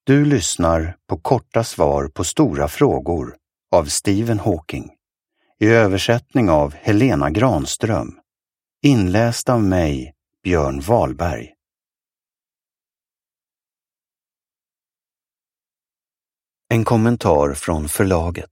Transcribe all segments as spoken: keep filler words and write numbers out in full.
Du lyssnar på korta svar på stora frågor av Stephen Hawking i översättning av Helena Granström, inläst av mig, Björn Wahlberg. En kommentar från förlaget.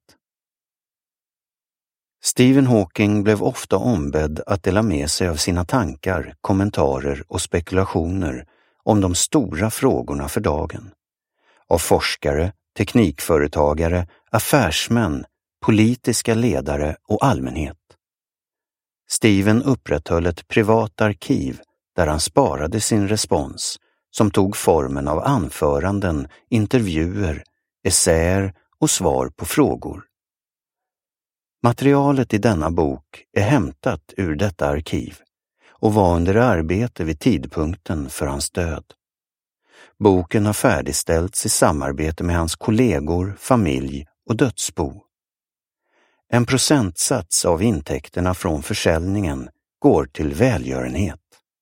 Stephen Hawking blev ofta ombedd att dela med sig av sina tankar, kommentarer och spekulationer om de stora frågorna för dagen. Av forskare, teknikföretagare, affärsmän, politiska ledare och allmänhet. Stephen upprätthöll ett privat arkiv där han sparade sin respons, som tog formen av anföranden, intervjuer, essäer och svar på frågor. Materialet i denna bok är hämtat ur detta arkiv och var under arbete vid tidpunkten för hans död. Boken har färdigställts i samarbete med hans kollegor, familj och dödsbo. En procentsats av intäkterna från försäljningen går till välgörenhet.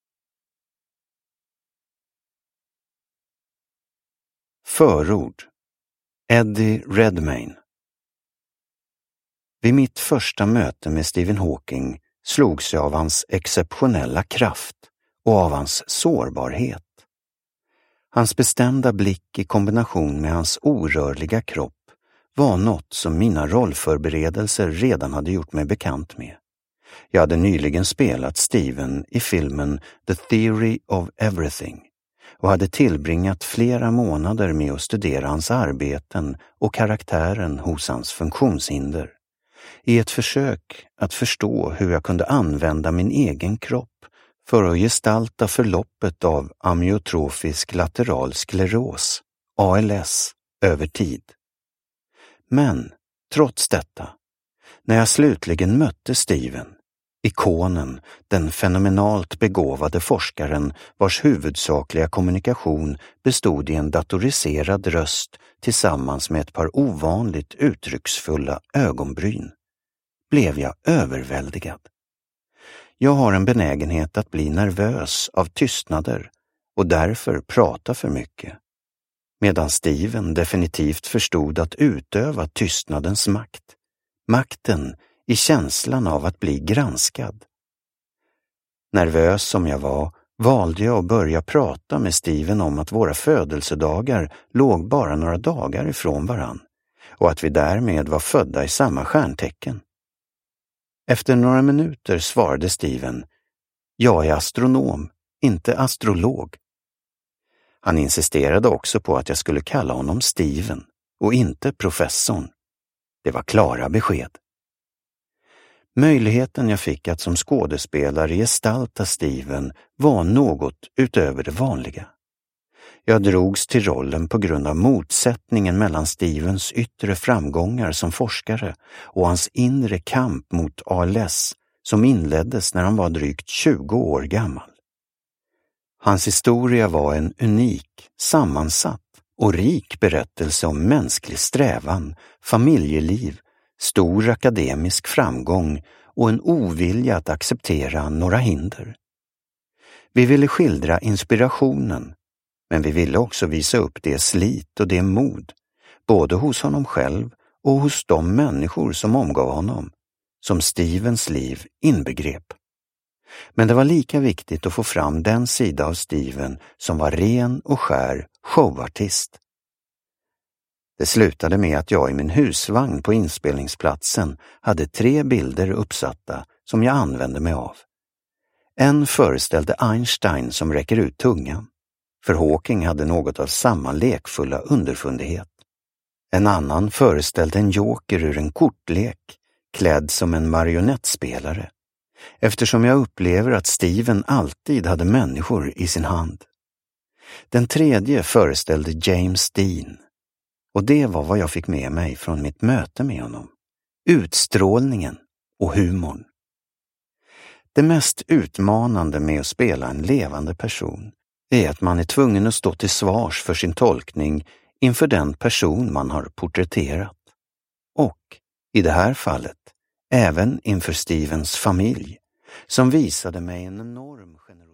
Förord. Eddie Redmayne. Vid mitt första möte med Stephen Hawking slogs jag av hans exceptionella kraft och av hans sårbarhet. Hans bestämda blick i kombination med hans orörliga kropp var något som mina rollförberedelser redan hade gjort mig bekant med. Jag hade nyligen spelat Stephen i filmen The Theory of Everything och hade tillbringat flera månader med att studera hans arbeten och karaktären hos hans funktionshinder, i ett försök att förstå hur jag kunde använda min egen kropp för att gestalta förloppet av amyotrofisk lateral skleros, A L S, över tid. Men, trots detta, när jag slutligen mötte Stephen, ikonen, den fenomenalt begåvade forskaren vars huvudsakliga kommunikation bestod i en datoriserad röst tillsammans med ett par ovanligt uttrycksfulla ögonbryn, blev jag överväldigad. Jag har en benägenhet att bli nervös av tystnader och därför prata för mycket, medan Stephen definitivt förstod att utöva tystnadens makt, makten i känslan av att bli granskad. Nervös som jag var, valde jag att börja prata med Stephen om att våra födelsedagar låg bara några dagar ifrån varann och att vi därmed var födda i samma stjärntecken. Efter några minuter svarade Stephen: "Jag är astronom, inte astrolog." Han insisterade också på att jag skulle kalla honom Stephen och inte professorn. Det var klara besked. Möjligheten jag fick att som skådespelare gestalta Stephen var något utöver det vanliga. Jag drogs till rollen på grund av motsättningen mellan Stephens yttre framgångar som forskare och hans inre kamp mot A L S som inleddes när han var drygt tjugo år gammal. Hans historia var en unik, sammansatt och rik berättelse om mänsklig strävan, familjeliv, stor akademisk framgång och en ovilja att acceptera några hinder. Vi ville skildra inspirationen, men vi ville också visa upp det slit och det mod, både hos honom själv och hos de människor som omgav honom, som Stephens liv inbegrep. Men det var lika viktigt att få fram den sida av Stephen som var ren och skär showartist. Det slutade med att jag i min husvagn på inspelningsplatsen hade tre bilder uppsatta som jag använde mig av. En föreställde Einstein som räcker ut tungan, för Hawking hade något av samma lekfulla underfundighet. En annan föreställde en joker ur en kortlek, klädd som en marionettspelare, eftersom jag upplever att Stephen alltid hade människor i sin hand. Den tredje föreställde James Dean, och det var vad jag fick med mig från mitt möte med honom. Utstrålningen och humorn. Det mest utmanande med att spela en levande person är att man är tvungen att stå till svars för sin tolkning inför den person man har porträtterat. Och, i det här fallet, även inför Stephens familj, som visade mig en enorm generositet.